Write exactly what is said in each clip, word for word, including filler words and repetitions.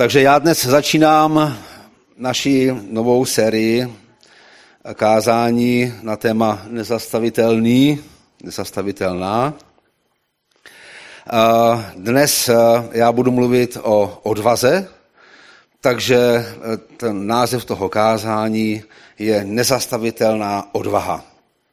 Takže já dnes začínám naši novou sérii kázání na téma nezastavitelný, nezastavitelná. Dnes já budu mluvit o odvaze, takže ten název toho kázání je Nezastavitelná odvaha.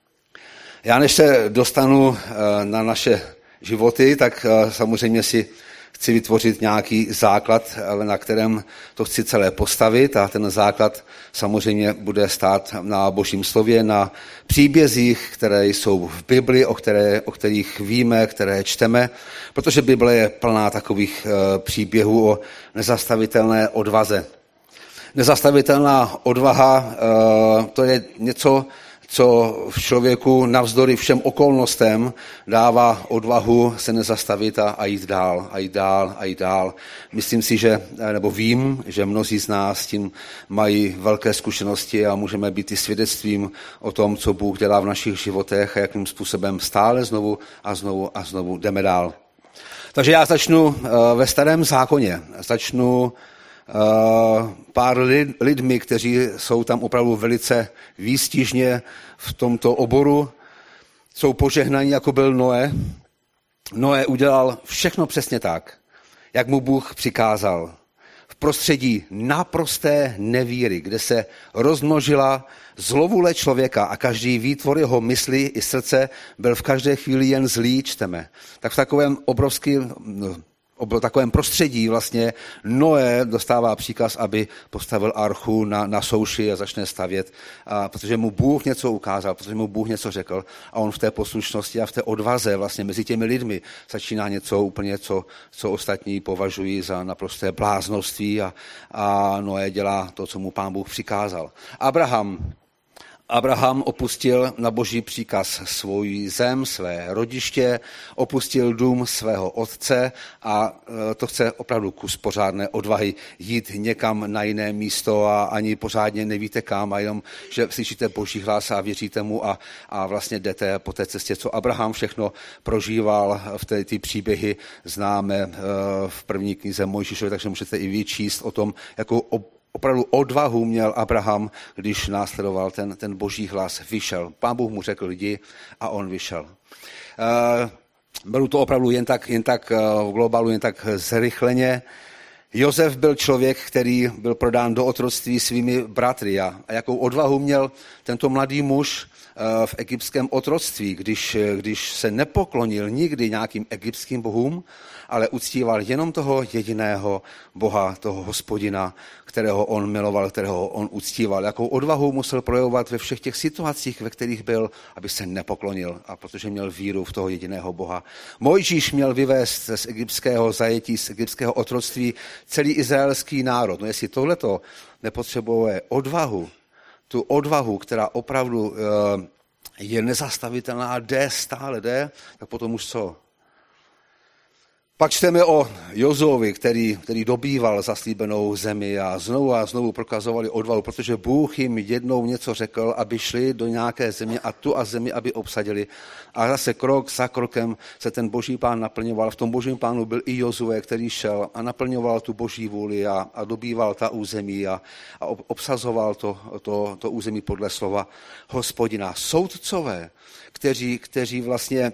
Já než se dostanu na naše životy, tak samozřejmě si chci vytvořit nějaký základ, na kterém to chci celé postavit, a ten základ samozřejmě bude stát na Božím slově, na příbězích, které jsou v Bibli, o, které, o kterých víme, které čteme, protože Bible je plná takových příběhů o nezastavitelné odvaze. Nezastavitelná odvaha, to je něco, co v člověku navzdory všem okolnostem dává odvahu se nezastavit a, a jít dál, a jít dál, a jít dál. Myslím si, že, nebo vím, že mnozí z nás s tím mají velké zkušenosti a můžeme být i svědectvím o tom, co Bůh dělá v našich životech a jakým způsobem stále znovu a znovu a znovu jdeme dál. Takže já začnu ve Starém zákoně. Začnu Uh, pár lid, lidmi, kteří jsou tam opravdu velice výstižně v tomto oboru, jsou požehnaní, jako byl Noé. Noé udělal všechno přesně tak, jak mu Bůh přikázal. V prostředí naprosté nevíry, kde se rozmnožila zlovůle člověka a každý výtvor jeho mysli i srdce byl v každé chvíli jen zlý, čteme. Tak v takovém obrovském v takovém prostředí vlastně Noé dostává příkaz, aby postavil archu na, na souši a začne stavět, a protože mu Bůh něco ukázal, protože mu Bůh něco řekl, a on v té poslušnosti a v té odvaze vlastně mezi těmi lidmi začíná něco úplně, co, co ostatní považují za naprosté bláznoství, a, a Noé dělá to, co mu Pán Bůh přikázal. Abraham Abraham opustil na Boží příkaz svou zem, své rodiště, opustil dům svého otce, a to chce opravdu kus pořádné odvahy jít někam na jiné místo a ani pořádně nevíte kam, a jenom, že slyšíte Boží hlas a věříte mu a, a vlastně jdete po té cestě, co Abraham všechno prožíval. V té ty příběhy známe v první knize Mojžíšovi, takže můžete i vyčíst o tom, jakou opravdu odvahu měl Abraham, když následoval ten, ten Boží hlas, vyšel. Pán Bůh mu řekl jdi a on vyšel. Uh, beru to opravdu jen tak, jen tak uh, v globálu, jen tak zrychleně. Josef byl člověk, který byl prodán do otroctví svými bratry, a, a jakou odvahu měl tento mladý muž uh, v egyptském otroctví, když, když se nepoklonil nikdy nějakým egyptským bohům, ale uctíval jenom toho jediného Boha, toho Hospodina, kterého on miloval, kterého on uctíval. Jakou odvahu musel projevovat ve všech těch situacích, ve kterých byl, aby se nepoklonil, a protože měl víru v toho jediného Boha. Mojžíš měl vyvést z egyptského zajetí, z egyptského otroctví celý izraelský národ. No jestli tohleto nepotřebuje odvahu, tu odvahu, která opravdu je nezastavitelná a jde, stále jde, tak potom už co? Pak čteme o Jozovi, který, který dobýval zaslíbenou zemi, a znovu a znovu prokazovali odvahu, protože Bůh jim jednou něco řekl, aby šli do nějaké země a tu a zemi, aby obsadili. A zase krok za krokem se ten Boží plán naplňoval. V tom Božím plánu byl i Jozue, který šel a naplňoval tu Boží vůli a, a dobýval ta území a, a obsazoval to, to, to území podle slova Hospodina. Soudcové, kteří, kteří vlastně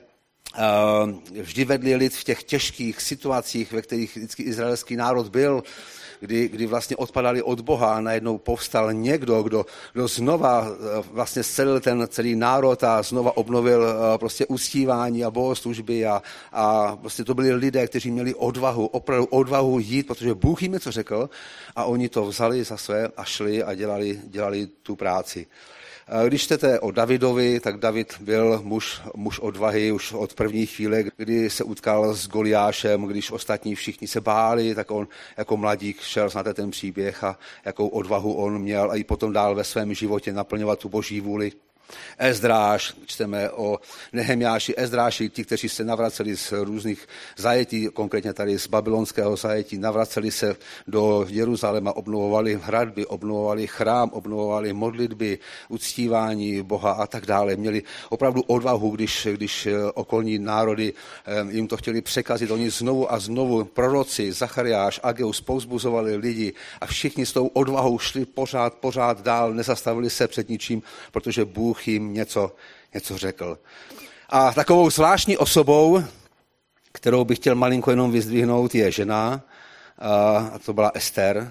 vždy vedli lid v těch těžkých situacích, ve kterých vždycky izraelský národ byl, kdy, kdy vlastně odpadali od Boha, a najednou povstal někdo, kdo, kdo znova vlastně scelil ten celý národ a znova obnovil prostě uctívání a bohoslužby, a, a prostě to byli lidé, kteří měli odvahu, opravdu odvahu jít, protože Bůh jim něco řekl, a oni to vzali za své a šli a dělali, dělali tu práci. Když čtete o Davidovi, tak David byl muž, muž odvahy už od první chvíle, kdy se utkal s Goliášem, když ostatní všichni se báli, tak on jako mladík šel, znáte ten příběh, a jakou odvahu on měl, a i potom dál ve svém životě naplňovat tu Boží vůli. Ezdráš, čteme o Nehemiáši, Ezdráši, ti, kteří se navraceli z různých zajetí, konkrétně tady z babylonského zajetí, navraceli se do Jeruzaléma, obnovovali hradby, obnovovali chrám, obnovovali modlitby, uctívání Boha a tak dále. Měli opravdu odvahu, když, když okolní národy jim to chtěli překazit. Oni znovu a znovu, proroci, Zachariáš, Ageus, povzbuzovali lidi a všichni s tou odvahou šli pořád, pořád dál, nezastavili se před ničím, protože Bůh jim něco, něco řekl. A takovou zvláštní osobou, kterou bych chtěl malinko jenom vyzdvihnout, je žena, a to byla Ester.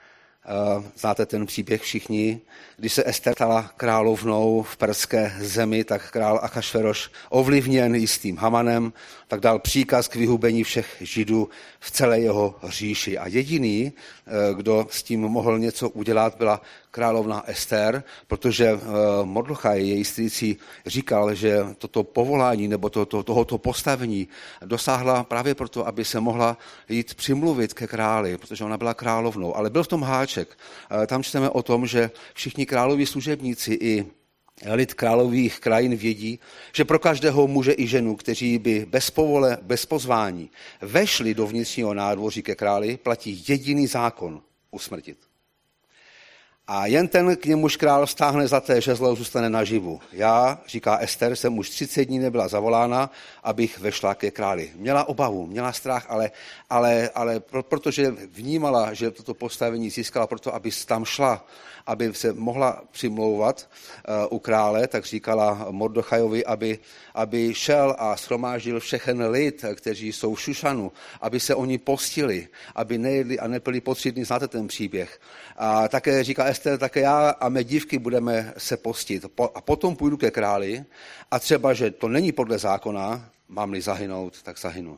Znáte ten příběh všichni. Když se Ester stala královnou v perské zemi, tak král Achašveroš, ovlivněn jistým Hamanem, tak dal příkaz k vyhubení všech Židů v celé jeho říši. A jediný, kdo s tím mohl něco udělat, byla královna Ester, protože Mordochaj, její strýcí, říkal, že toto povolání nebo to, to, tohoto postavení dosáhla právě proto, aby se mohla jít přimluvit ke králi, protože ona byla královnou. Ale byl v tom háček. Tam čteme o tom, že všichni královí služebníci i lid králových krajin vědí, že pro každého muže i ženu, kteří by bez povole, bez pozvání vešli do vnitřního nádvoří ke králi, platí jediný zákon – usmrtit. A jen ten, k němuž král stáhne zlaté žezlo, zůstane naživu. Já, říká Ester, jsem už třicet dní nebyla zavolána, abych vešla ke králi. Měla obavu, měla strach, ale, ale, ale pro, protože vnímala, že toto postavení získala proto, aby tam šla, aby se mohla přimlouvat uh, u krále, tak říkala Mordochajovi, aby, aby šel a shromáždil všechen lid, kteří jsou v Šušanu, aby se oni postili, aby nejedli a nepili po tři dny. Znáte ten příběh. A také říká Ester, také já a mé dívky budeme se postit. A potom půjdu ke králi a třeba, že to není podle zákona, mám-li zahynout, tak zahynu.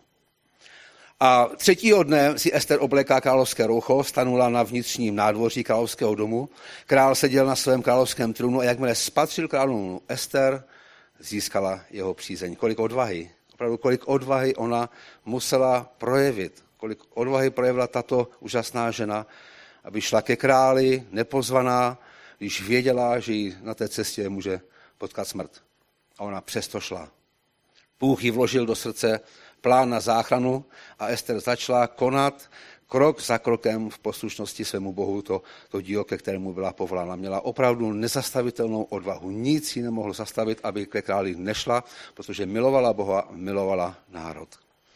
A třetího dne si Ester obléká královské roucho, stanula na vnitřním nádvoří královského domu. Král seděl na svém královském trůnu a jakmile spatřil královnu Ester, získala jeho přízeň. Kolik odvahy, opravdu kolik odvahy ona musela projevit, kolik odvahy projevila tato úžasná žena, aby šla ke králi, nepozvaná, když věděla, že jí na té cestě může potkat smrt. A ona přesto šla. Bůh jí vložil do srdce plán na záchranu a Ester začala konat krok za krokem v poslušnosti svému Bohu to, to dílo, ke kterému byla povolána. Měla opravdu nezastavitelnou odvahu. Nic jí nemohlo zastavit, aby ke králi nešla, protože milovala Boha, milovala národ.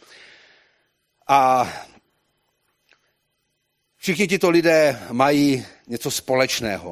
A všichni tito lidé mají něco společného.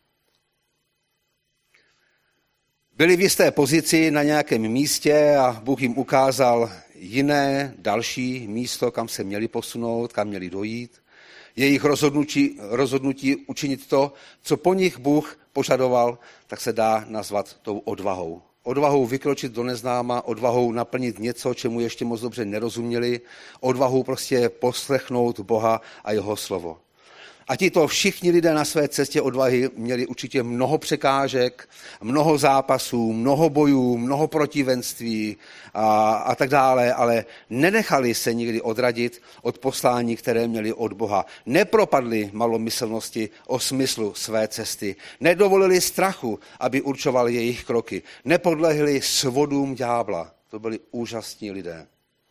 Byli v jisté pozici na nějakém místě a Bůh jim ukázal jiné, další místo, kam se měli posunout, kam měli dojít. Jejich rozhodnutí, rozhodnutí učinit to, co po nich Bůh požadoval, tak se dá nazvat tou odvahou. Odvahou vykročit do neznáma, odvahou naplnit něco, čemu ještě moc dobře nerozuměli, odvahou prostě poslechnout Boha a jeho slovo. A tito všichni lidé na své cestě odvahy měli určitě mnoho překážek, mnoho zápasů, mnoho bojů, mnoho protivenství a, a tak dále, ale nenechali se nikdy odradit od poslání, které měli od Boha. Nepropadli malomyslnosti o smyslu své cesty. Nedovolili strachu, aby určoval jejich kroky. Nepodlehli svodům ďábla. To byli úžasní lidé.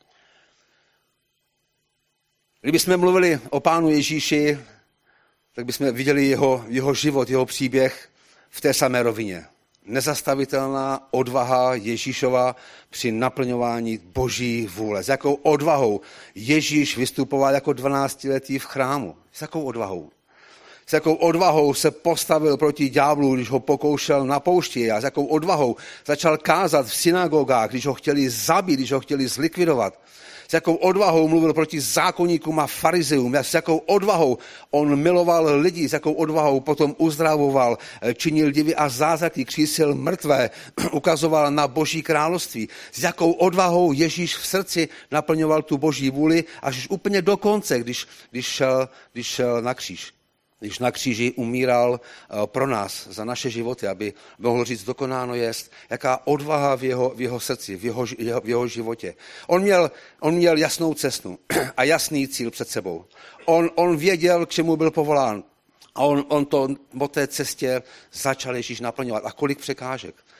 Kdybychom mluvili o Pánu Ježíši, tak bychom viděli jeho, jeho život, jeho příběh v té samé rovině. Nezastavitelná odvaha Ježíšova při naplňování Boží vůle. S jakou odvahou Ježíš vystupoval jako dvanáctiletý v chrámu. S jakou odvahou? S jakou odvahou se postavil proti ďáblu, když ho pokoušel na poušti. A s jakou odvahou začal kázat v synagogách, když ho chtěli zabít, když ho chtěli zlikvidovat. S jakou odvahou mluvil proti zákonníkům a farizeům, s jakou odvahou on miloval lidi, s jakou odvahou potom uzdravoval, činil divy a zázraky, křísil mrtvé, ukazoval na Boží království. S jakou odvahou Ježíš v srdci naplňoval tu Boží vůli až úplně do konce, když, když, šel, když šel na kříž. Když na kříži umíral pro nás, za naše životy, aby mohl říct, dokonáno jest, jaká odvaha v jeho, v jeho srdci, v jeho, v jeho životě. On měl, on měl jasnou cestu a jasný cíl před sebou. On, on věděl, k čemu byl povolán. A on, on to po té cestě začal Ježíš naplňovat. A kolik překážek.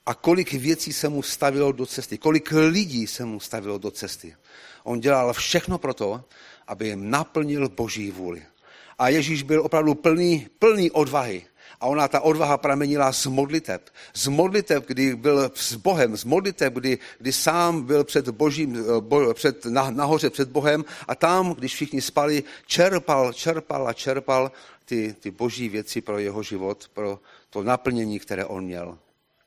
A kolik věcí se mu stavilo do cesty, kolik lidí se mu stavilo do cesty. On dělal všechno pro to, aby jim naplnil Boží vůli. A Ježíš byl opravdu plný, plný odvahy. A ona, ta odvaha pramenila z modliteb. Z modliteb, kdy byl s Bohem, z modliteb, kdy, kdy sám byl před Božím, bo, před, na, nahoře před Bohem a tam, když všichni spali, čerpal, čerpal a čerpal ty, ty Boží věci pro jeho život, pro to naplnění, které on měl.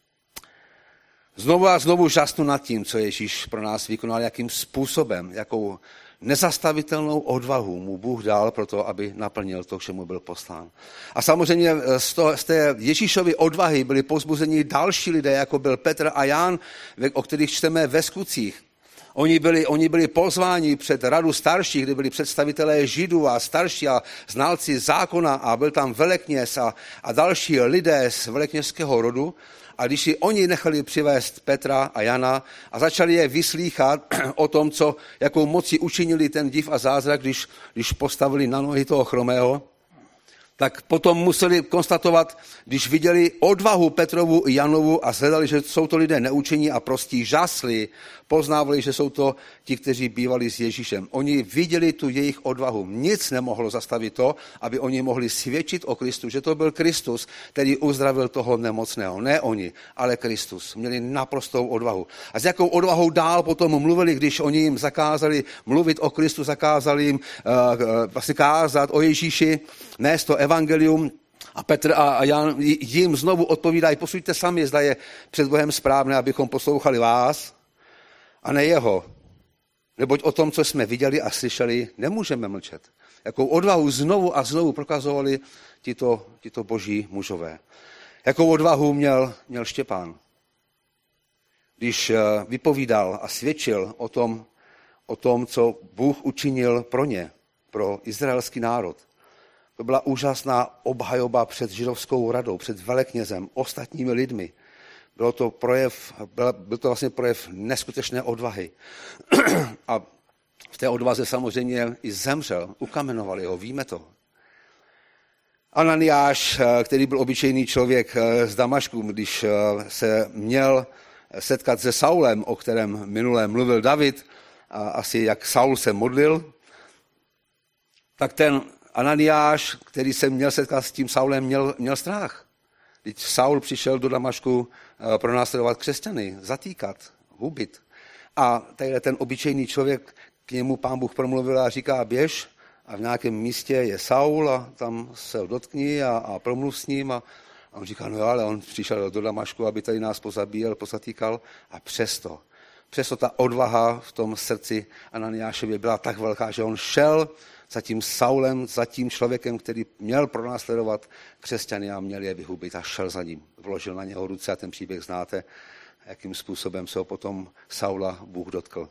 Znovu a znovu žasnu nad tím, co Ježíš pro nás vykonal, jakým způsobem, jakou nezastavitelnou odvahu mu Bůh dal pro to, aby naplnil to, k čemu byl poslán. A samozřejmě z, toho, z té Ježíšovy odvahy byli povzbuzeni další lidé, jako byl Petr a Jan, o kterých čteme ve Skutcích. Oni byli, oni byli pozváni před radu starších, kde byli představitelé Židů a starší a znalci zákona a byl tam velekněz a, a další lidé z velekněžského rodu. A když si oni nechali přivést Petra a Jana a začali je vyslýchat o tom, co, jakou moci učinili ten div a zázrak, když, když postavili na nohy toho chromého, tak potom museli konstatovat, když viděli odvahu Petrovu i Janovu a shledali, že jsou to lidé neučení a prostí, žasli, poznávali, že jsou to ti, kteří bývali s Ježíšem. Oni viděli tu jejich odvahu. Nic nemohlo zastavit to, aby oni mohli svědčit o Kristu, že to byl Kristus, který uzdravil toho nemocného. Ne oni, ale Kristus. Měli naprostou odvahu. A s jakou odvahou dál potom mluvili, když oni jim zakázali mluvit o Kristu, zakázali jim uh, vlastně kázat o Ježíši, nést to evangelium. A Petr a Jan jim znovu odpovídají, posuďte sami, zda je před Bohem správné, abychom poslouchali vás a ne jeho. Neboť o tom, co jsme viděli a slyšeli, nemůžeme mlčet. Jakou odvahu znovu a znovu prokazovali tito, tito boží mužové. Jakou odvahu měl, měl Štěpán, když vypovídal a svědčil o tom, o tom, co Bůh učinil pro ně, pro izraelský národ. To byla úžasná obhajoba před židovskou radou, před veleknězem, ostatními lidmi. Bylo to projev, byl, byl to vlastně projev neskutečné odvahy. A v té odvaze samozřejmě i zemřel, ukamenovali ho, víme to. Ananiáš, který byl obyčejný člověk z Damašku, když se měl setkat se Saulem, o kterém minule mluvil David, a asi jak Saul se modlil, tak ten Ananiáš, který se měl setkat s tím Saulem, měl, měl strach. Když Saul přišel do Damašku pronásledovat křesťany, zatýkat, hubit. A tady ten obyčejný člověk, k němu Pán Bůh promluvil a říká, běž a v nějakém místě je Saul a tam se ho dotkni a, a promluv s ním. A, a on říká, no jo, ale on přišel do Damašku, aby tady nás pozabíjel, pozatýkal. A přesto, přesto ta odvaha v tom srdci Ananiášově byla tak velká, že on šel za tím Saulem, za tím člověkem, který měl pronásledovat křesťany a měl je vyhubit a šel za ním. Vložil na něho ruce a ten příběh znáte, jakým způsobem se ho potom Saula Bůh dotkl.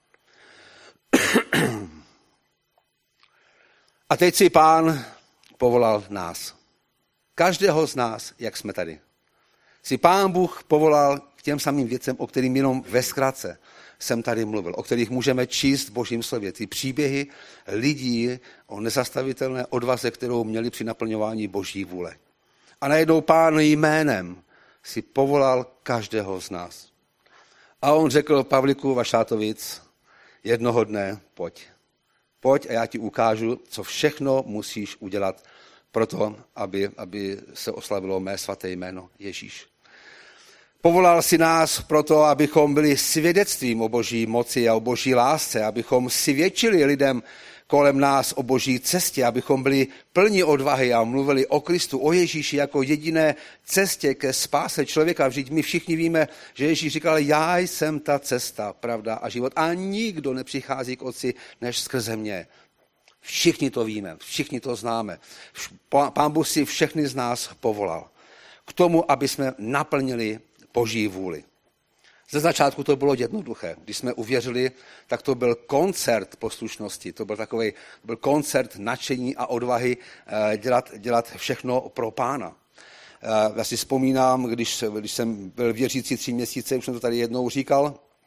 A teď si Pán povolal nás. Každého z nás, jak jsme tady. Si Pán Bůh povolal k těm samým věcem, o kterým jenom ve zkratce jsem tady mluvil, o kterých můžeme číst v Božím slově. Ty příběhy lidí o nezastavitelné odvaze, kterou měli při naplňování Boží vůle. A najednou Pán jménem si povolal každého z nás. A on řekl Pavliku Vašátovic, jednoho dne pojď. Pojď a já ti ukážu, co všechno musíš udělat pro to, aby, aby se oslavilo mé svaté jméno Ježíš. Povolal si nás proto, abychom byli svědectvím o Boží moci a o Boží lásce, abychom svědčili lidem kolem nás o Boží cestě, abychom byli plní odvahy a mluvili o Kristu, o Ježíši jako jediné cestě ke spáse člověka. Vždyť my všichni víme, že Ježíš říkal, já jsem ta cesta, pravda a život a nikdo nepřichází k Otci než skrze mě. Všichni to víme, všichni to známe. Pán Bůh si všechny z nás povolal k tomu, aby jsme naplnili Boží vůli. Ze začátku to bylo jednoduché. Když jsme uvěřili, tak to byl koncert poslušnosti. To byl takový byl koncert nadšení a odvahy dělat, dělat všechno pro Pána. Já si vzpomínám, když, když jsem byl věřící tři měsíce, už jsem to tady jednou říkal,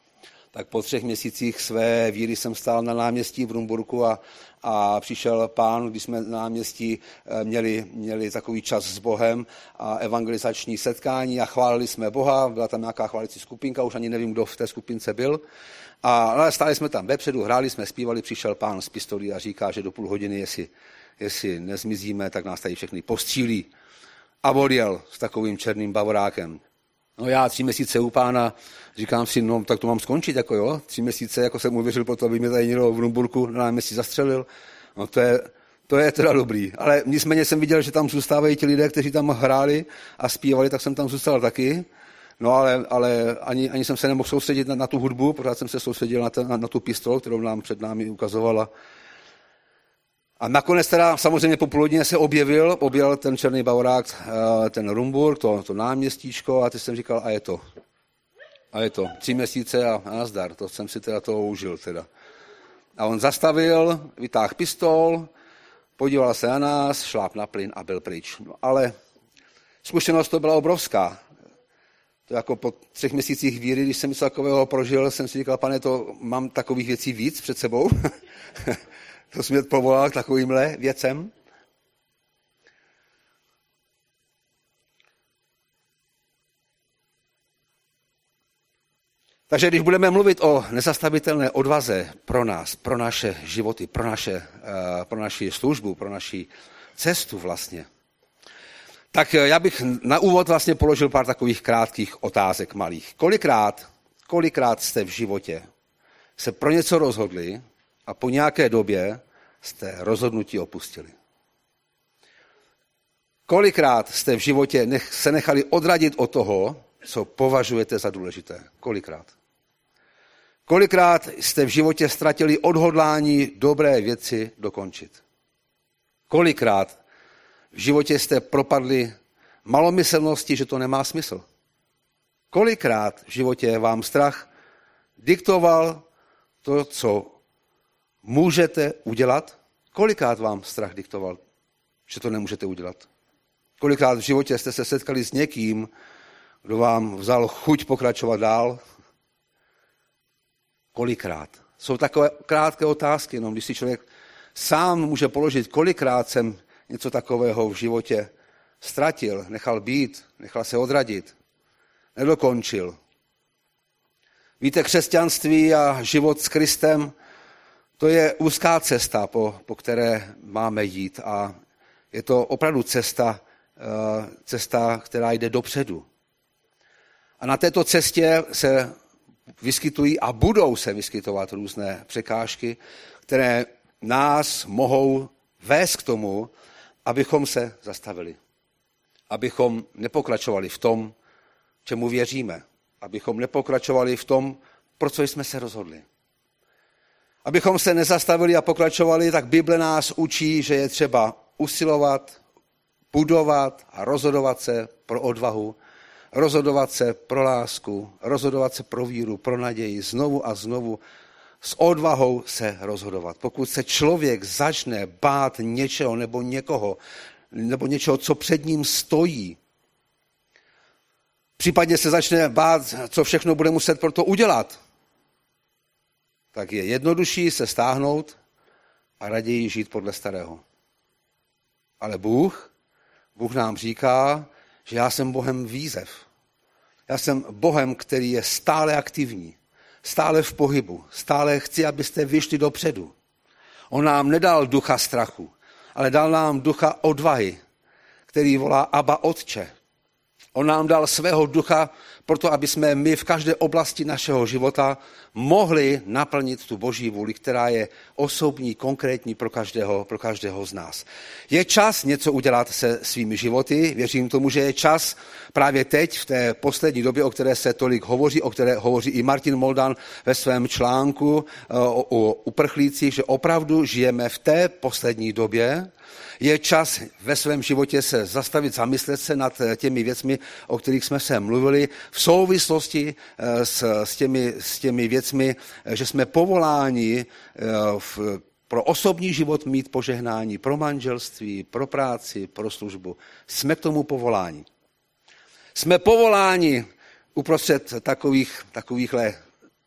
Tak po třech měsících své víry jsem stál na náměstí v Rumburku a, a přišel pán, když jsme na náměstí měli, měli takový čas s Bohem a evangelizační setkání a chválili jsme Boha, byla tam nějaká chválící skupinka, už ani nevím, kdo v té skupince byl. A ale stáli jsme tam vepředu, hráli jsme, zpívali, přišel pán z pistolí a říká, že do půl hodiny, jestli, jestli nezmizíme, tak nás tady všechny postřílí. A odjel s takovým černým bavorákem. No já tři měsíce u pána, říkám si, no tak to mám skončit, jako jo, tři měsíce, jako jsem uvěřil po to, aby mě tady někdo v Rumburku na náměstí zastřelil. No to je, to je teda dobrý. Ale nicméně jsem viděl, že tam zůstávají ti lidé, kteří tam hráli a zpívali, tak jsem tam zůstal taky. No ale, ale ani, ani jsem se nemohl soustředit na, na tu hudbu, pořád jsem se soustředil na, ten, na, na tu pistol, kterou nám před námi ukazovala. A nakonec teda samozřejmě po půl hodině se objevil, objel ten černý bavorák, ten Rumburk, to, to náměstíčko a teď jsem říkal, a je to. A je to. Tři měsíce a, a nazdar, to jsem si teda toho užil teda. A on zastavil, vytáhl pistol, podíval se na nás, šláp na plyn a byl pryč. No, ale zkušenost to byla obrovská. To jako po třech měsících víry, když jsem něco takového prožil, jsem si říkal, pane, to mám takových věcí víc před sebou. To jsi mě povolal k takovýmhle věcem. Takže když budeme mluvit o nezastavitelné odvaze pro nás, pro naše životy, pro, naše, pro naši službu, pro naši cestu vlastně, tak já bych na úvod vlastně položil pár takových krátkých otázek malých. Kolikrát, kolikrát jste v životě se pro něco rozhodli a po nějaké době jste rozhodnutí opustili? Kolikrát jste v životě nech, se nechali odradit od toho, co považujete za důležité? Kolikrát? Kolikrát jste v životě ztratili odhodlání dobré věci dokončit? Kolikrát v životě jste propadli malomyslnosti, že to nemá smysl? Kolikrát v životě vám strach diktoval to, co můžete udělat? Kolikrát vám strach diktoval, že to nemůžete udělat? Kolikrát v životě jste se setkali s někým, kdo vám vzal chuť pokračovat dál? Kolikrát? Jsou takové krátké otázky, jenom když si člověk sám může položit, kolikrát jsem něco takového v životě ztratil, nechal být, nechal se odradit, nedokončil. Víte, křesťanství a život s Kristem, to je úzká cesta, po, po které máme jít a je to opravdu cesta, cesta, která jde dopředu. A na této cestě se vyskytují a budou se vyskytovat různé překážky, které nás mohou vést k tomu, abychom se zastavili. Abychom nepokračovali v tom, čemu věříme. Abychom nepokračovali v tom, pro co jsme se rozhodli. Abychom se nezastavili a pokračovali, tak Bible nás učí, že je třeba usilovat, budovat a rozhodovat se pro odvahu, rozhodovat se pro lásku, rozhodovat se pro víru, pro naději, znovu a znovu s odvahou se rozhodovat. Pokud se člověk začne bát něčeho nebo někoho, nebo něčeho, co před ním stojí, případně se začne bát, co všechno bude muset pro to udělat, tak je jednodušší se stáhnout a raději žít podle starého. Ale Bůh, Bůh nám říká, že já jsem Bohem výzev. Já jsem Bohem, který je stále aktivní, stále v pohybu, stále chci, abyste vyšli dopředu. On nám nedal ducha strachu, ale dal nám ducha odvahy, který volá Abba Otče. On nám dal svého ducha proto, aby jsme my v každé oblasti našeho života mohli naplnit tu boží vůli, která je osobní, konkrétní pro každého, pro každého z nás. Je čas něco udělat se svými životy. Věřím tomu, že je čas právě teď, v té poslední době, o které se tolik hovoří, o které hovoří i Martin Moldan ve svém článku o, o uprchlících, že opravdu žijeme v té poslední době. Je čas ve svém životě se zastavit, zamyslet se nad těmi věcmi, o kterých jsme se mluvili, v souvislosti s, s, těmi, s těmi věcmi, že jsme povoláni v, pro osobní život mít požehnání, pro manželství, pro práci, pro službu. Jsme k tomu povoláni. Jsme povoláni uprostřed takových, takovýchhle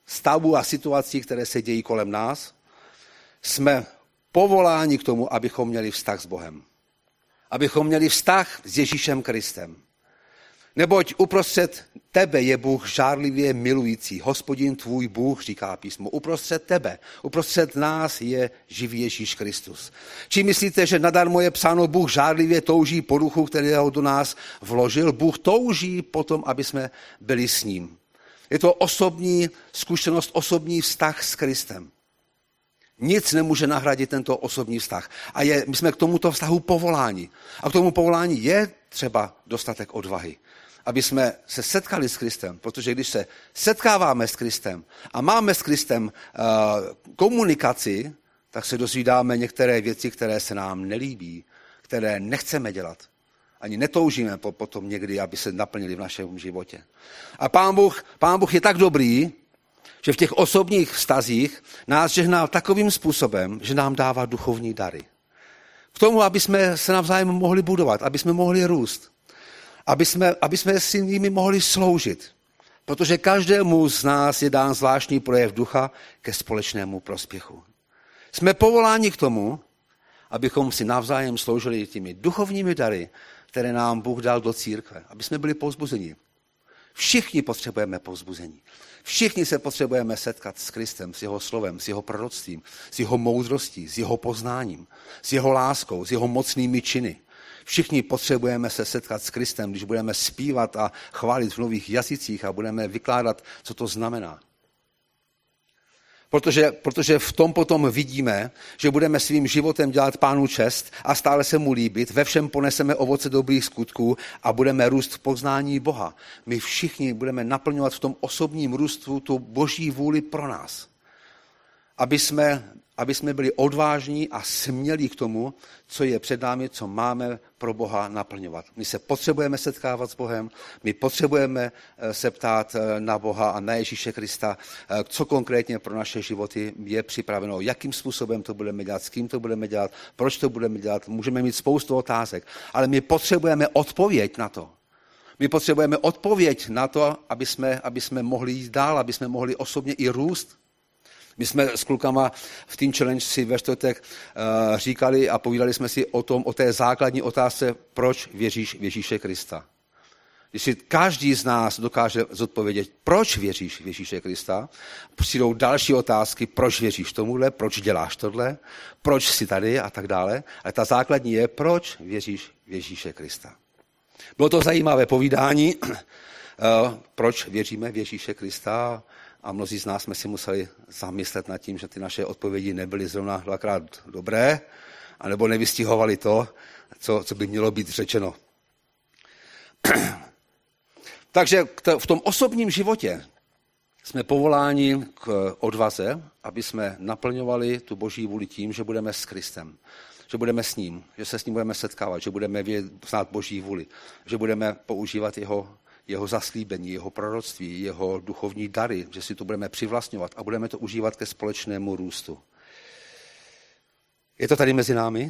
stavů a situací, které se dějí kolem nás, jsme povoláni k tomu, abychom měli vztah s Bohem. Abychom měli vztah s Ježíšem Kristem. Neboť uprostřed tebe je Bůh žárlivě milující. Hospodin tvůj Bůh, říká písmo. Uprostřed tebe, uprostřed nás je živý Ježíš Kristus. Či myslíte, že nadarmo je psáno, Bůh žárlivě touží po duchu, který ho do nás vložil? Bůh touží potom, aby jsme byli s ním. Je to osobní zkušenost, osobní vztah s Kristem. Nic nemůže nahradit tento osobní vztah. A je, my jsme k tomuto vztahu povoláni. A k tomu povolání je třeba dostatek odvahy, aby jsme se setkali s Kristem, protože když se setkáváme s Kristem a máme s Kristem uh, komunikaci, tak se dozvídáme některé věci, které se nám nelíbí, které nechceme dělat. Ani netoužíme potom někdy, aby se naplnili v našem životě. A Pán Bůh, Pán Bůh je tak dobrý, že v těch osobních vztazích nás žehná takovým způsobem, že nám dává duchovní dary. K tomu, aby jsme se navzájem mohli budovat, aby jsme mohli růst, aby jsme, aby jsme si nimi mohli sloužit. Protože každému z nás je dán zvláštní projev ducha ke společnému prospěchu. Jsme povoláni k tomu, abychom si navzájem sloužili těmi duchovními dary, které nám Bůh dal do církve, aby jsme byli povzbuzeni. Všichni potřebujeme povzbuzení. Všichni se potřebujeme setkat s Kristem, s jeho slovem, s jeho proroctvím, s jeho moudrostí, s jeho poznáním, s jeho láskou, s jeho mocnými činy. Všichni potřebujeme se setkat s Kristem, když budeme zpívat a chválit v nových jazycích a budeme vykládat, co to znamená. Protože, protože v tom potom vidíme, že budeme svým životem dělat Pánu čest a stále se mu líbit, ve všem poneseme ovoce dobrých skutků a budeme růst v poznání Boha. My všichni budeme naplňovat v tom osobním růstu tu boží vůli pro nás. Aby jsme, aby jsme byli odvážní a smělí k tomu, co je před námi, co máme pro Boha naplňovat. My se potřebujeme setkávat s Bohem, my potřebujeme se ptát na Boha a na Ježíše Krista, co konkrétně pro naše životy je připraveno, jakým způsobem to budeme dělat, s kým to budeme dělat, proč to budeme dělat. Můžeme mít spoustu otázek, ale my potřebujeme odpověď na to. My potřebujeme odpověď na to, aby jsme, aby jsme mohli jít dál, aby jsme mohli osobně i růst. My jsme s klukama v Team Challenge si ve čtvrtek uh, říkali a povídali jsme si o tom, o té základní otázce, proč věříš v Ježíše Krista. Když si každý z nás dokáže zodpovědět, proč věříš v Ježíše Krista, přijdou další otázky, proč věříš tomuhle, proč děláš tohle, proč jsi tady a tak dále. Ale ta základní je, proč věříš v Ježíše Krista. Bylo to zajímavé povídání, uh, proč věříme v Ježíše Krista. A mnozí z nás jsme si museli zamyslet nad tím, že ty naše odpovědi nebyly zrovna dvakrát dobré, anebo nevystihovali to, co, co by mělo být řečeno. Takže v tom osobním životě jsme povoláni k odvaze, aby jsme naplňovali tu boží vůli tím, že budeme s Kristem, že budeme s ním, že se s ním budeme setkávat, že budeme znát boží vůli, že budeme používat jeho jeho zaslíbení, jeho proroctví, jeho duchovní dary, že si to budeme přivlastňovat a budeme to užívat ke společnému růstu. Je to tady mezi námi?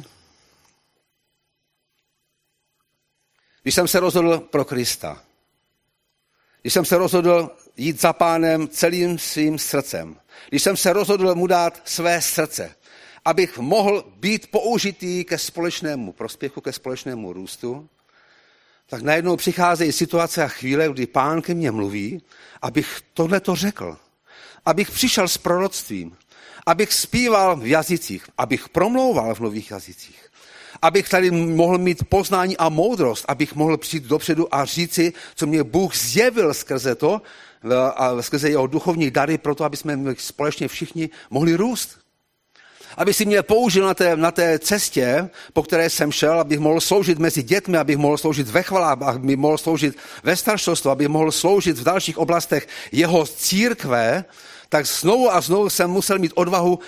Když jsem se rozhodl pro Krista, když jsem se rozhodl jít za Pánem celým svým srdcem, když jsem se rozhodl mu dát své srdce, abych mohl být použitý ke společnému prospěchu, ke společnému růstu, tak najednou přicházejí situace a chvíle, kdy Pán ke mně mluví, abych tohleto řekl. Abych přišel s proroctvím, abych zpíval v jazycích, abych promlouval v nových jazycích, abych tady mohl mít poznání a moudrost, abych mohl přijít dopředu a říci, co mě Bůh zjevil skrze to, a skrze jeho duchovní dary, proto aby jsme společně všichni mohli růst. Aby si mě použil na té, na té cestě, po které jsem šel, abych mohl sloužit mezi dětmi, abych mohl sloužit ve chvalách, abych mohl sloužit ve staršostvu, abych mohl sloužit v dalších oblastech jeho církve, tak znovu a znovu jsem musel mít odvahu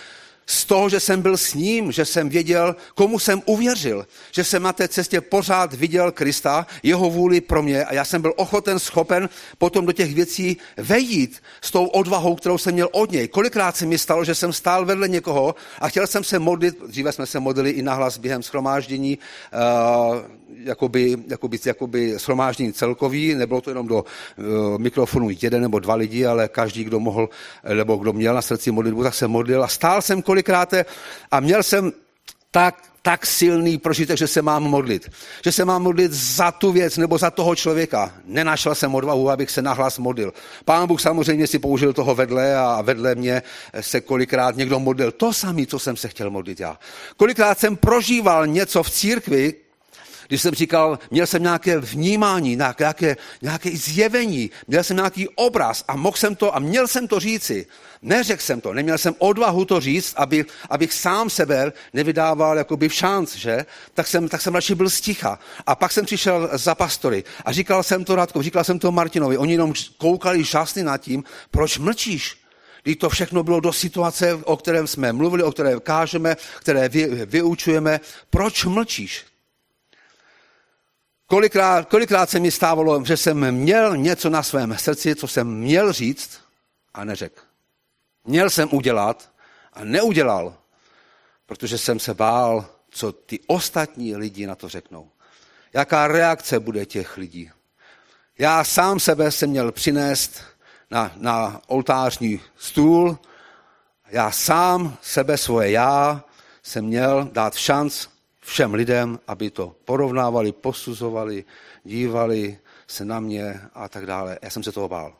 Z toho, že jsem byl s ním, že jsem věděl, komu jsem uvěřil, že jsem na té cestě pořád viděl Krista, jeho vůli pro mě a já jsem byl ochoten, schopen potom do těch věcí vejít s tou odvahou, kterou jsem měl od něj. Kolikrát se mi stalo, že jsem stál vedle někoho a chtěl jsem se modlit, dříve jsme se modlili i nahlas během shromáždění, uh, jakoby, jakoby, jakoby shromáždění celkový, nebylo to jenom do uh, mikrofonu jeden nebo dva lidi, ale každý, kdo mohl, nebo kdo měl na srdci modlitbu, tak se modlil a stál jsem kolikrát a měl jsem tak, tak silný prožitek, že se mám modlit. Že se mám modlit za tu věc nebo za toho člověka. Nenašel jsem odvahu, abych se nahlas modlil. Pán Bůh samozřejmě si použil toho vedle a vedle mě se kolikrát někdo modlil. To samé, co jsem se chtěl modlit já. Kolikrát jsem prožíval něco v církvi, když jsem říkal, měl jsem nějaké vnímání, nějaké, nějaké zjevení, měl jsem nějaký obraz a mohl jsem to a měl jsem to říci. Neřekl jsem to, neměl jsem odvahu to říct, aby, abych sám sebe nevydával jakoby v šanc, že? Tak jsem, tak jsem radši byl sticha. A pak jsem přišel za pastory a říkal jsem to Radko, říkal jsem to Martinovi. Oni jenom koukali žasně nad tím, proč mlčíš? Když to všechno bylo do situace, o kterém jsme mluvili, o které kážeme, které vy, vyučujeme. Proč mlčíš? Kolikrát, kolikrát se mi stávalo, že jsem měl něco na svém srdci, co jsem měl říct a neřekl. Měl jsem udělat a neudělal, protože jsem se bál, co ty ostatní lidi na to řeknou. Jaká reakce bude těch lidí. Já sám sebe jsem měl přinést na, na oltářní stůl. Já sám sebe, svoje já, jsem měl dát šanc všem lidem, aby to porovnávali, posuzovali, dívali se na mě a tak dále. Já jsem se toho bál.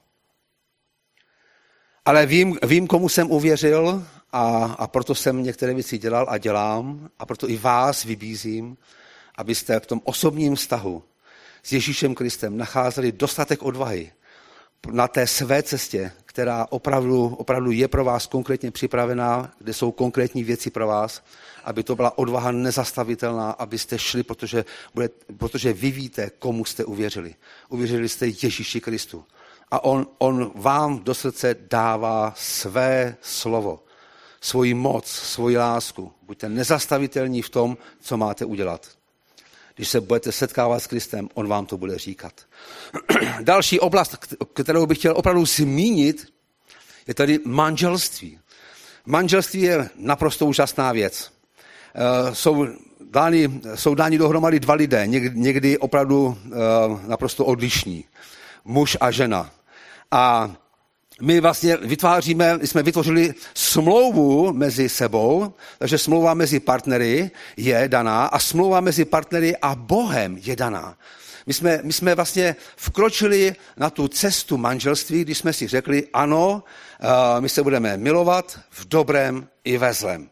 Ale vím, vím komu jsem uvěřil a, a proto jsem některé věci dělal a dělám a proto i vás vybízím, abyste v tom osobním vztahu s Ježíšem Kristem nacházeli dostatek odvahy na té své cestě, která opravdu, opravdu je pro vás konkrétně připravená, kde jsou konkrétní věci pro vás, aby to byla odvaha nezastavitelná, abyste šli, protože, bude, protože vy víte, komu jste uvěřili. Uvěřili jste Ježíši Kristu. A on, on vám do srdce dává své slovo, svoji moc, svoji lásku. Buďte nezastavitelní v tom, co máte udělat. Když se budete setkávat s Kristem, on vám to bude říkat. Další oblast, kterou bych chtěl opravdu zmínit, je tady manželství. Manželství je naprosto úžasná věc. Jsou dáni, jsou dáni dohromady dva lidé, někdy, někdy opravdu naprosto odlišní. Muž a žena. A my vlastně vytváříme, jsme vytvořili smlouvu mezi sebou, takže smlouva mezi partnery je daná a smlouva mezi partnery a Bohem je daná. My jsme, my jsme vlastně vkročili na tu cestu manželství, když jsme si řekli, ano, my se budeme milovat v dobrém i ve zlém.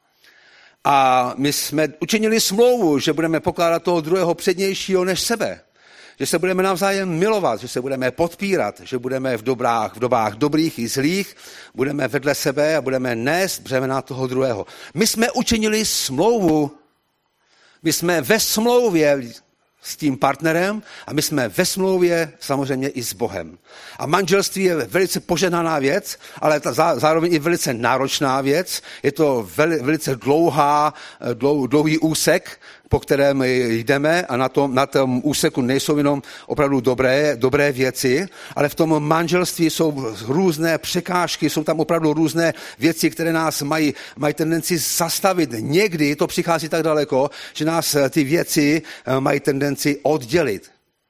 A my jsme učinili smlouvu, že budeme pokládat toho druhého přednějšího než sebe. Že se budeme navzájem milovat, že se budeme podpírat, že budeme v, dobrách, v dobách dobrých i zlých, budeme vedle sebe a budeme nést břemena toho druhého. My jsme učinili smlouvu, my jsme ve smlouvě s tím partnerem a my jsme ve smlouvě samozřejmě i s Bohem. A manželství je velice požehnaná věc, ale zároveň i velice náročná věc. Je to velice dlouhá, dlou, dlouhý úsek, po kterém jdeme a na tom, na tom úseku nejsou jenom opravdu dobré, dobré věci, ale v tom manželství jsou různé překážky, jsou tam opravdu různé věci, které nás mají, mají tendenci zastavit. Někdy to přichází tak daleko, že nás ty věci mají tendenci oddělit.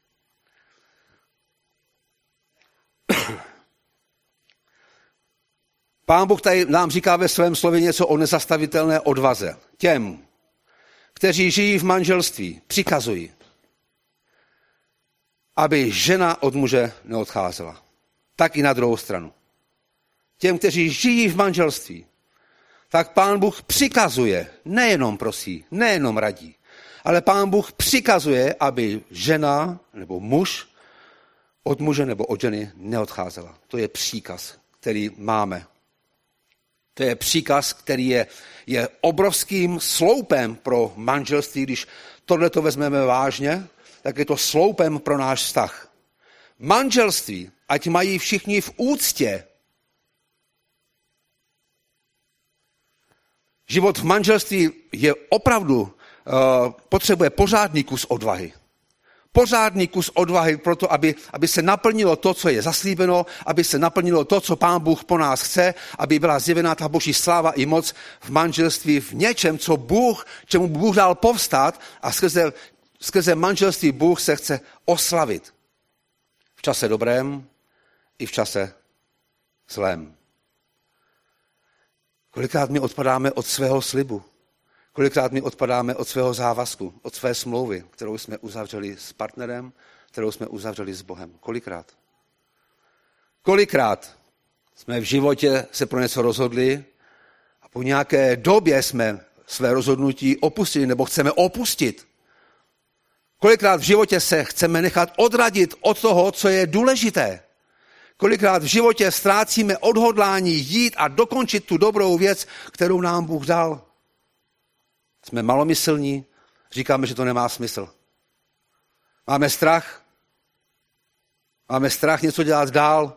Pán Bůh tady nám říká ve svém slově něco o nezastavitelné odvaze. Těm, kteří žijí v manželství, přikazují, aby žena od muže neodcházela. Tak i na druhou stranu. Těm, kteří žijí v manželství, tak Pán Bůh přikazuje, nejenom prosí, nejenom radí, ale Pán Bůh přikazuje, aby žena nebo muž od muže nebo od ženy neodcházela. To je příkaz, který máme. To je příkaz, který je, je obrovským sloupem pro manželství. Když tohleto vezmeme vážně, tak je to sloupem pro náš vztah. Manželství, ať mají všichni v úctě. Život v manželství je opravdu, uh, potřebuje pořádný kus odvahy. Pořádný kus odvahy pro to, aby, aby se naplnilo to, co je zaslíbeno, aby se naplnilo to, co Pán Bůh po nás chce, aby byla zjevená ta Boží sláva i moc v manželství, v něčem, co Bůh, čemu Bůh dal povstat a skrze, skrze manželství Bůh se chce oslavit. V čase dobrém i v čase zlém. Kolikrát my odpadáme od svého slibu? Kolikrát my odpadáme od svého závazku, od své smlouvy, kterou jsme uzavřeli s partnerem, kterou jsme uzavřeli s Bohem? Kolikrát? Kolikrát jsme v životě se pro něco rozhodli a po nějaké době jsme své rozhodnutí opustili nebo chceme opustit? Kolikrát v životě se chceme nechat odradit od toho, co je důležité? Kolikrát v životě ztrácíme odhodlání jít a dokončit tu dobrou věc, kterou nám Bůh dal? Jsme malomyslní, říkáme, že to nemá smysl. Máme strach, máme strach něco dělat dál,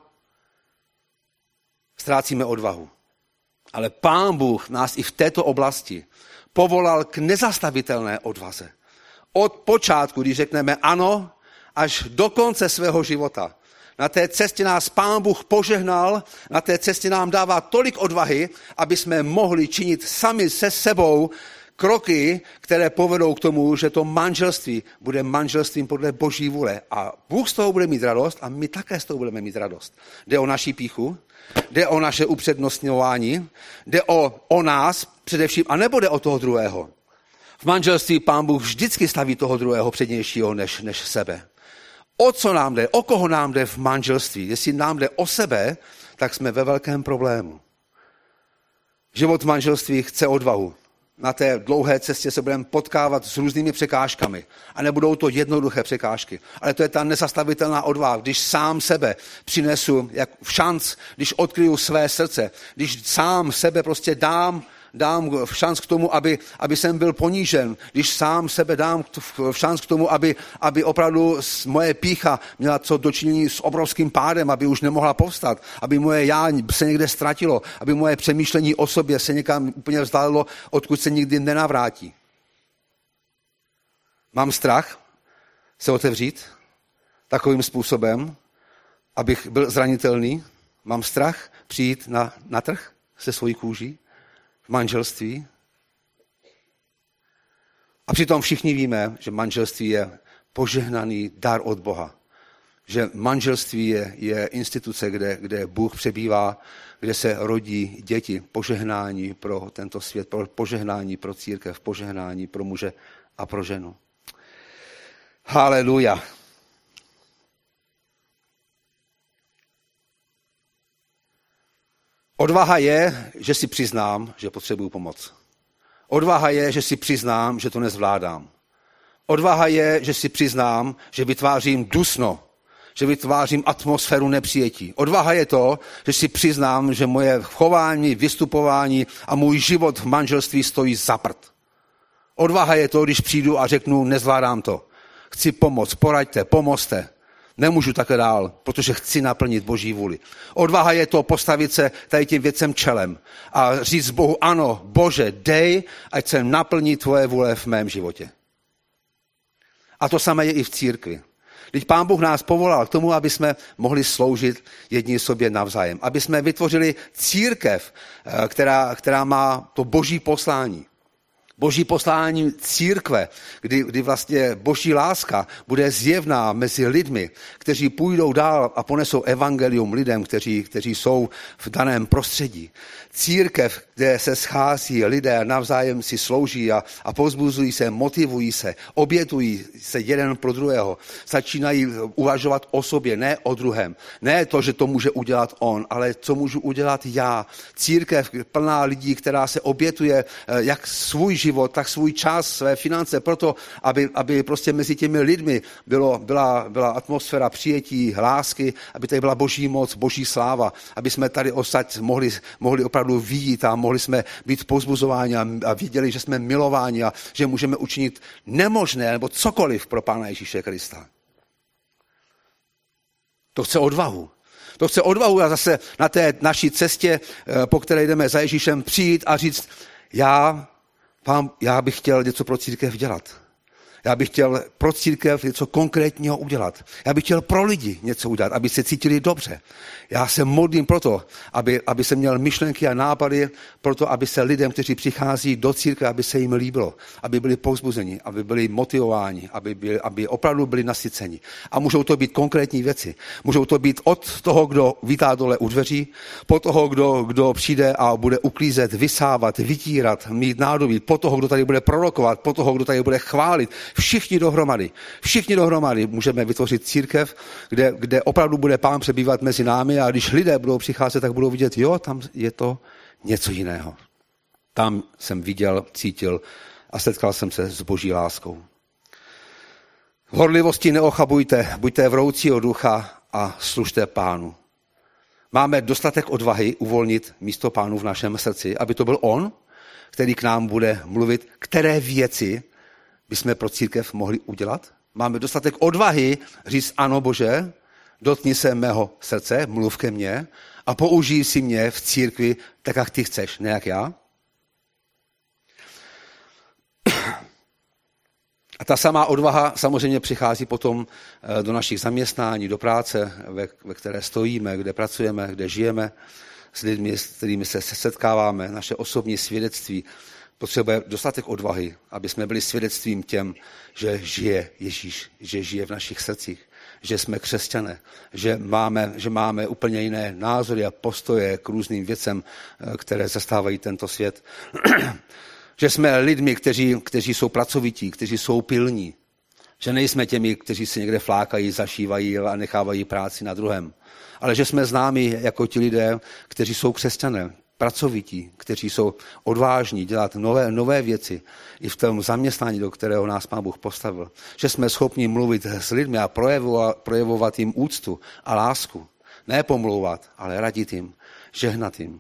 ztrácíme odvahu. Ale Pán Bůh nás i v této oblasti povolal k nezastavitelné odvaze. Od počátku, když řekneme ano, až do konce svého života. Na té cestě nás Pán Bůh požehnal, na té cestě nám dává tolik odvahy, aby jsme mohli činit sami se sebou kroky, které povedou k tomu, že to manželství bude manželstvím podle Boží vůle. A Bůh z toho bude mít radost a my také z toho budeme mít radost. Jde o naši pýchu, jde o naše upřednostňování, jde o, o nás především, a nebo jde o toho druhého. V manželství Pán Bůh vždycky staví toho druhého přednějšího než, než sebe. O co nám jde, o koho nám jde v manželství? Jestli nám jde o sebe, tak jsme ve velkém problému. Život v manželství chce odvahu. Na té dlouhé cestě se budeme potkávat s různými překážkami. A nebudou to jednoduché překážky. Ale to je ta nezastavitelná odvaha, když sám sebe přinesu jak v šanc, když odkryju své srdce, když sám sebe prostě dám, dám v šanc k tomu, aby, aby jsem byl ponížen, když sám sebe dám v šanc k tomu, aby, aby opravdu moje pýcha měla co dočinění s obrovským pádem, aby už nemohla povstat, aby moje já se někde ztratilo, aby moje přemýšlení o sobě se někam úplně vzdálilo, odkud se nikdy nenavrátí. Mám strach se otevřít takovým způsobem, abych byl zranitelný. Mám strach přijít na, na trh se svojí kůží v manželství. A přitom všichni víme, že manželství je požehnaný dar od Boha. Že manželství je, je instituce, kde, kde Bůh přebývá, kde se rodí děti, požehnání pro tento svět, požehnání pro církev, požehnání pro muže a pro ženu. Haleluja. Odvaha je, že si přiznám, že potřebuju pomoc. Odvaha je, že si přiznám, že to nezvládám. Odvaha je, že si přiznám, že vytvářím dusno, že vytvářím atmosféru nepřijetí. Odvaha je to, že si přiznám, že moje chování, vystupování a můj život v manželství stojí za prd. Odvaha je to, když přijdu a řeknu, nezvládám to. Chci pomoct, poraďte, pomozte. Nemůžu takhle dál, protože chci naplnit Boží vůli. Odvaha je to postavit se tady tím věcem čelem a říct Bohu, ano, Bože, dej, ať se naplní tvoje vůle v mém životě. A to samé je i v církvi. Když Pán Bůh nás povolal k tomu, aby jsme mohli sloužit jedni sobě navzájem. Aby jsme vytvořili církev, která, která má to Boží poslání. Boží poslání církve, kdy, kdy vlastně Boží láska bude zjevná mezi lidmi, kteří půjdou dál a ponesou evangelium lidem, kteří, kteří jsou v daném prostředí. Církev, kde se schází lidé a navzájem si slouží a, a povzbuzují se, motivují se, obětují se jeden pro druhého, začínají uvažovat o sobě, ne o druhém. Ne to, že to může udělat on, ale co můžu udělat já. Církev plná lidí, která se obětuje jak svůj život, tak svůj čas, své finance, proto, aby, aby prostě mezi těmi lidmi bylo, byla, byla atmosféra přijetí, lásky, aby tady byla Boží moc, Boží sláva, aby jsme tady osad mohli, mohli opravdu vidět a mohli jsme být povzbuzováni a, a viděli, že jsme milováni a že můžeme učinit nemožné nebo cokoliv pro Pána Ježíše Krista. To chce odvahu. To chce odvahu a zase na té naší cestě, po které jdeme za Ježíšem, přijít a říct, já, pán, já bych chtěl něco pro církev dělat. Já bych chtěl pro církev něco konkrétního udělat. Já bych chtěl pro lidi něco udělat, aby se cítili dobře. Já se modlím proto, aby, aby se měl myšlenky a nápady, proto, aby se lidem, kteří přichází do církve, aby se jim líbilo, aby byli povzbuzeni, aby byli motivováni, aby, byli, aby opravdu byli nasyceni. A můžou to být konkrétní věci. Můžou to být od toho, kdo vítá dole u dveří, po toho, kdo, kdo přijde a bude uklízet, vysávat, vytírat, mít nádobí, po toho, kdo tady bude prorokovat, po toho, kdo tady bude chválit. Všichni dohromady, všichni dohromady můžeme vytvořit církev, kde, kde opravdu bude Pán přebývat mezi námi a když lidé budou přicházet, tak budou vidět, jo, tam je to něco jiného. Tam jsem viděl, cítil a setkal jsem se s Boží láskou. V horlivosti neochabujte, buďte vroucího ducha a služte Pánu. Máme dostatek odvahy uvolnit místo Pánu v našem srdci, aby to byl on, který k nám bude mluvit, které věci bychom pro církev mohli udělat. Máme dostatek odvahy říct, ano Bože, dotkni se mého srdce, mluv ke mně a použij si mě v církvi tak, jak ty chceš, ne jak já. A ta samá odvaha samozřejmě přichází potom do našich zaměstnání, do práce, ve, ve které stojíme, kde pracujeme, kde žijeme, s lidmi, s kterými se setkáváme, naše osobní svědectví. Potřebuje dostatek odvahy, aby jsme byli svědectvím těm, že žije Ježíš, že žije v našich srdcích, že jsme křesťané, že máme, že máme úplně jiné názory a postoje k různým věcem, které zastávají tento svět. Že jsme lidmi, kteří, kteří jsou pracovití, kteří jsou pilní. Že nejsme těmi, kteří si někde flákají, zašívají a nechávají práci na druhém. Ale že jsme známi jako ti lidé, kteří jsou křesťané, pracovití, kteří jsou odvážní dělat nové, nové věci i v tom zaměstnání, do kterého nás Pán Bůh postavil. Že jsme schopni mluvit s lidmi a projevovat, projevovat jim úctu a lásku. Ne pomlouvat, ale radit jim, žehnat jim.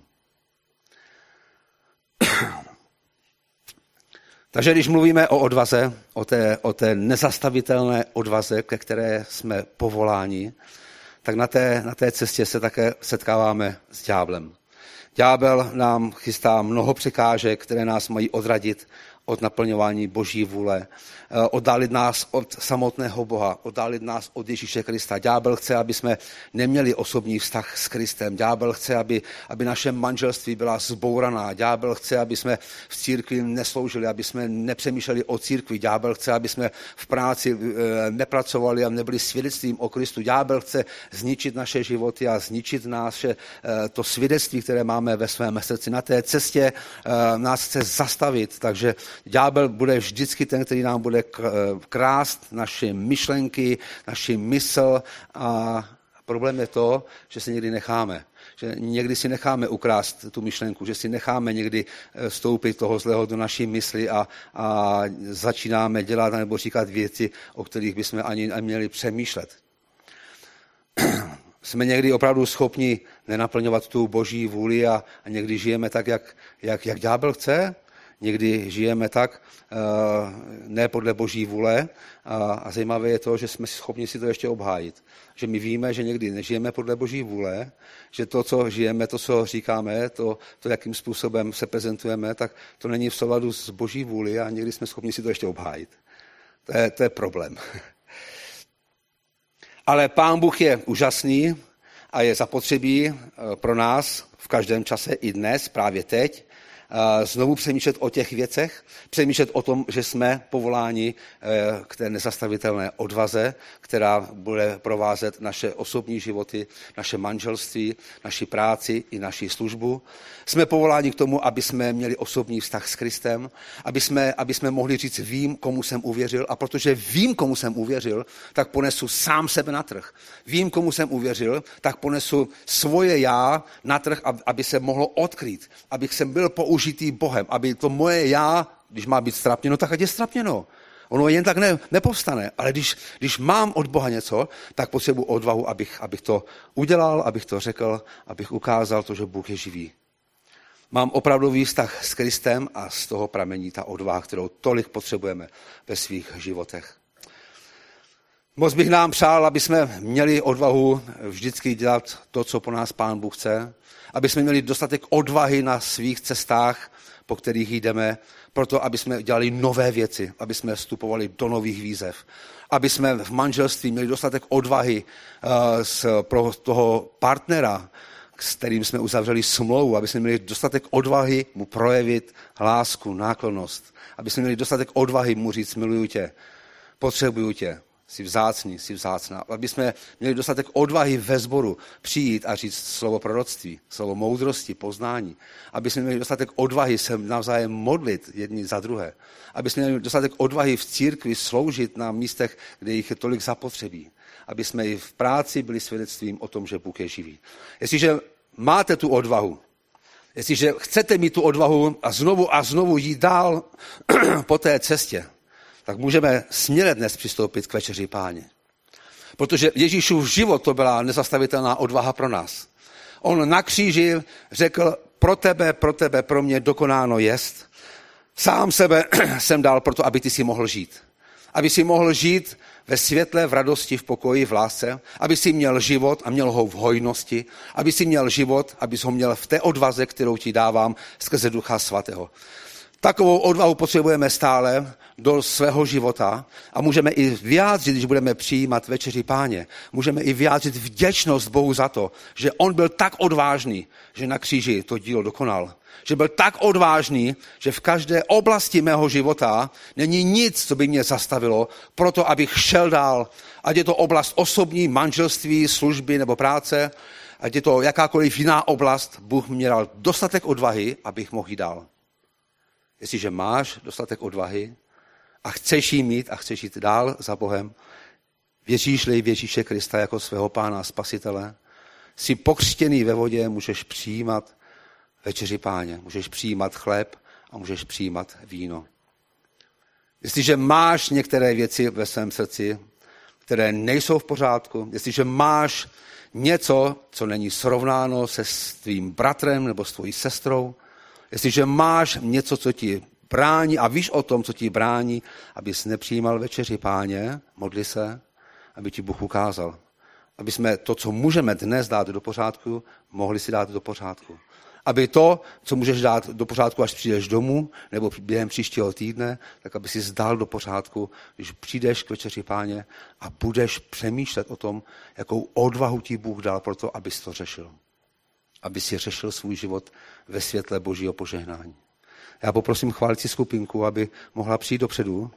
Takže když mluvíme o odvaze, o té, o té nezastavitelné odvaze, ke které jsme povoláni, tak na té, na té cestě se také setkáváme s ďáblem. Ďábel nám chystá mnoho překážek, které nás mají odradit od naplňování Boží vůle, oddálit nás od samotného Boha, oddálit nás od Ježíše Krista. Ďábel chce, aby jsme neměli osobní vztah s Kristem. Ďábel chce, aby, aby naše manželství byla zbouraná. Ďábel chce, aby jsme v církvi nesloužili, aby jsme nepřemýšleli o církvi. Ďábel chce, aby jsme v práci nepracovali a nebyli svědectvím o Kristu. Ďábel chce zničit naše životy a zničit naše to svědectví, které máme ve svém srdci. Na té cestě nás chce zastavit, takže ďábel bude vždycky ten, který nám bude krást naše myšlenky, naši mysl a problém je to, že se někdy necháme. Že někdy si necháme ukrást tu myšlenku, že si necháme někdy vstoupit toho zlého do naší mysli a, a začínáme dělat nebo říkat věci, o kterých bychom ani neměli přemýšlet. Jsme někdy opravdu schopni nenaplňovat tu Boží vůli a, a někdy žijeme tak, jak, jak, jak ďábel chce. Někdy žijeme tak, ne podle Boží vůle a zajímavé je to, že jsme schopni si to ještě obhájit. Že my víme, že někdy nežijeme podle Boží vůle, že to, co žijeme, to, co říkáme, to, to jakým způsobem se prezentujeme, tak to není v souladu s Boží vůli a někdy jsme schopni si to ještě obhájit. To je, to je problém. Ale Pán Bůh je úžasný a je zapotřebí pro nás v každém čase i dnes, právě teď, znovu přemýšlet o těch věcech, přemýšlet o tom, že jsme povoláni k té nezastavitelné odvaze, která bude provázet naše osobní životy, naše manželství, naši práci i naši službu. Jsme povoláni k tomu, aby jsme měli osobní vztah s Kristem, aby jsme, aby jsme mohli říct, vím, komu jsem uvěřil a protože vím, komu jsem uvěřil, tak ponesu sám sebe na trh. Vím, komu jsem uvěřil, tak ponesu svoje já na trh, aby se mohlo odkrýt, abych jsem byl použitý Bohem, aby to moje já, když má být strapněno, tak ať je strapněno. Ono jen tak ne, nepovstane, ale když, když mám od Boha něco, tak potřebuji odvahu, abych, abych to udělal, abych to řekl, abych ukázal to, že Bůh je živý. Mám opravdový vztah s Kristem a z toho pramení ta odvaha, kterou tolik potřebujeme ve svých životech. Moc bych nám přál, aby jsme měli odvahu vždycky dělat to, co po nás Pán Bůh chce, aby jsme měli dostatek odvahy na svých cestách po kterých jdeme, proto, aby jsme dělali nové věci, aby jsme vstupovali do nových výzev, aby jsme v manželství měli dostatek odvahy uh, z, pro toho partnera, s kterým jsme uzavřeli smlouvu, aby jsme měli dostatek odvahy mu projevit lásku, náklonnost, aby jsme měli dostatek odvahy mu říct, miluju tě, potřebuju tě, jsi vzácný, jsi vzácná, aby jsme měli dostatek odvahy ve sboru přijít a říct slovo proroctví, slovo moudrosti, poznání, aby jsme měli dostatek odvahy se navzájem modlit jedni za druhé, aby jsme měli dostatek odvahy v církvi sloužit na místech, kde jich je tolik zapotřebí, aby jsme i v práci byli svědectvím o tom, že Bůh je živý. Jestliže máte tu odvahu, jestliže chcete mít tu odvahu a znovu a znovu jít dál po té cestě, tak můžeme směle dnes přistoupit k večeři Páně. Protože Ježíšův život to byla nezastavitelná odvaha pro nás. On na kříži řekl, pro tebe, pro tebe, pro mě dokonáno jest. Sám sebe jsem dal proto, aby ty si mohl žít. Aby si mohl žít ve světle, v radosti, v pokoji, v lásce, aby si měl život a měl ho v hojnosti, aby si měl život, abys ho měl v té odvaze, kterou ti dávám skrze Ducha Svatého. Takovou odvahu potřebujeme stále do svého života a můžeme i vyjádřit, když budeme přijímat večeři Páně, můžeme i vyjádřit vděčnost Bohu za to, že on byl tak odvážný, že na kříži to dílo dokonal. Že byl tak odvážný, že v každé oblasti mého života není nic, co by mě zastavilo, proto abych šel dál. Ať je to oblast osobní, manželství, služby nebo práce, ať je to jakákoliv jiná oblast, Bůh mě dal dostatek odvahy, abych mohl jít dál. Jestliže máš dostatek odvahy a chceš jí mít a chceš jít dál za Bohem, věříš-li v Ježíše Krista jako svého Pána a Spasitele, jsi pokřtěný ve vodě, můžeš přijímat večeři Páně, můžeš přijímat chléb a můžeš přijímat víno. Jestliže máš některé věci ve svém srdci, které nejsou v pořádku, jestliže máš něco, co není srovnáno se s tvým bratrem nebo s tvojí sestrou, jestliže máš něco, co ti brání a víš o tom, co ti brání, abys nepřijímal večeři Páně, modli se, aby ti Bůh ukázal. Aby jsme to, co můžeme dnes dát do pořádku, mohli si dát do pořádku. Aby to, co můžeš dát do pořádku, až přijdeš domů, nebo během příštího týdne, tak aby si zdal do pořádku, když přijdeš k večeři Páně a budeš přemýšlet o tom, jakou odvahu ti Bůh dal pro to, abys to řešil. Aby si řešil svůj život ve světle Božího požehnání. Já poprosím chválící skupinku, aby mohla přijít dopředu.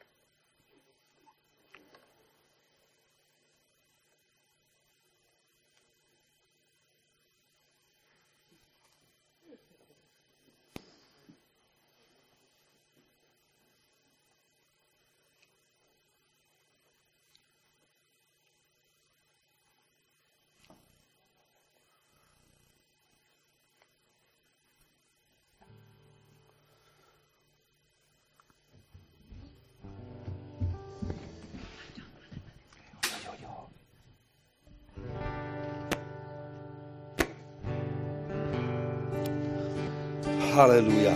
Haleluja.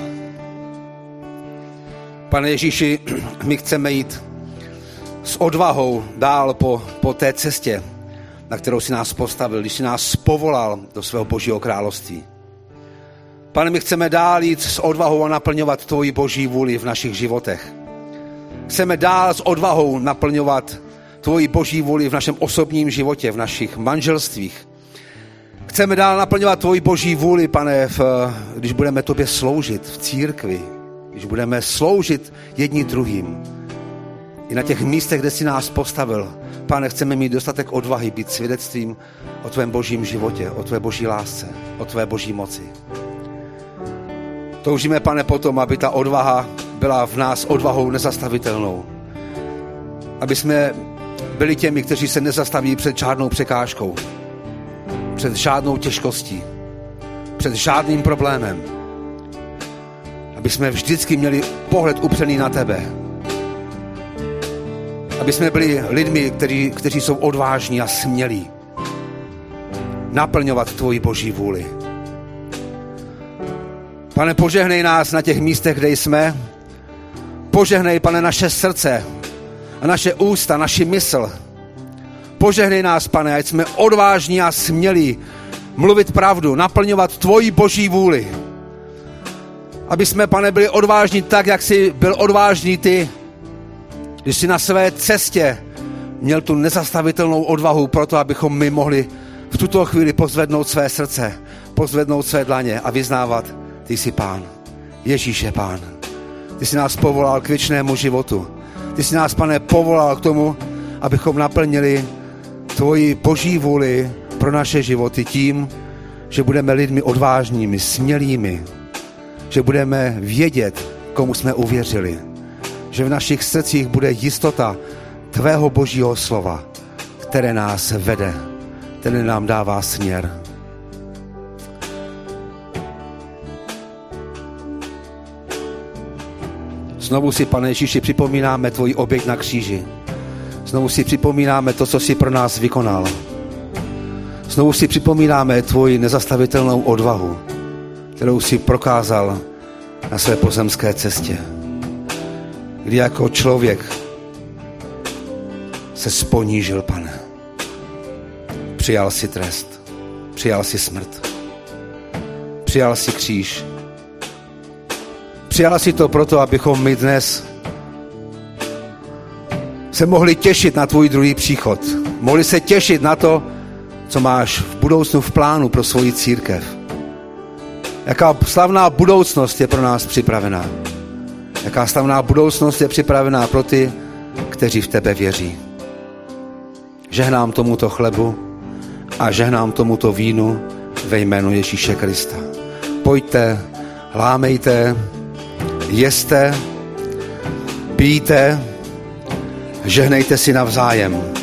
Pane Ježíši, my chceme jít s odvahou dál po, po té cestě, na kterou si nás postavil, když si nás povolal do svého Božího království. Pane, my chceme dál jít s odvahou a naplňovat tvoji Boží vůli v našich životech. Chceme dál s odvahou naplňovat tvoji Boží vůli v našem osobním životě, v našich manželstvích. Chceme dál naplňovat tvoji Boží vůli, Pane, v, když budeme tobě sloužit v církvi, když budeme sloužit jedni druhým. I na těch místech, kde jsi nás postavil, Pane, chceme mít dostatek odvahy být svědectvím o tvém Božím životě, o tvé Boží lásce, o tvé Boží moci. Toužíme, Pane, potom, aby ta odvaha byla v nás odvahou nezastavitelnou. Aby jsme byli těmi, kteří se nezastaví před žádnou překážkou, před žádnou těžkostí, před žádným problémem. Aby jsme vždycky měli pohled upřený na tebe. Aby jsme byli lidmi, kteří, kteří jsou odvážní a smělí naplňovat tvoji Boží vůli. Pane, požehnej nás na těch místech, kde jsme. Požehnej, Pane, naše srdce a naše ústa, naši mysl. Požehnej nás, Pane, ať jsme odvážní a smělí mluvit pravdu, naplňovat tvoji Boží vůli. Aby jsme, Pane, byli odvážní tak, jak jsi byl odvážný ty, když jsi na své cestě měl tu nezastavitelnou odvahu pro to, abychom my mohli v tuto chvíli pozvednout své srdce, pozvednout své dlaně a vyznávat, ty jsi Pán. Ježíš je Pán. Ty jsi nás povolal k věčnému životu. Ty jsi nás, Pane, povolal k tomu, abychom naplnili tvoji boží vůli pro naše životy tím, že budeme lidmi odvážnými, smělými, že budeme vědět, komu jsme uvěřili, že v našich srdcích bude jistota tvého božího slova, které nás vede, které nám dává směr. Znovu si, Pane Ježíši, připomínáme tvoji oběť na kříži. Znovu si připomínáme to, co jsi pro nás vykonal. Znovu si připomínáme tvoji nezastavitelnou odvahu, kterou jsi prokázal na své pozemské cestě. Kdy jako člověk se sponížil, Pane. Přijal si trest. Přijal si smrt. Přijal si kříž. Přijal si to proto, abychom my dnes se mohli těšit na tvůj druhý příchod. Mohli se těšit na to, co máš v budoucnu v plánu pro svoji církev. Jaká slavná budoucnost je pro nás připravená. Jaká slavná budoucnost je připravená pro ty, kteří v tebe věří. Žehnám tomuto chlebu a žehnám tomuto vínu ve jménu Ježíše Krista. Pojďte, lámejte, jeste, pijte, žehnejte si navzájem.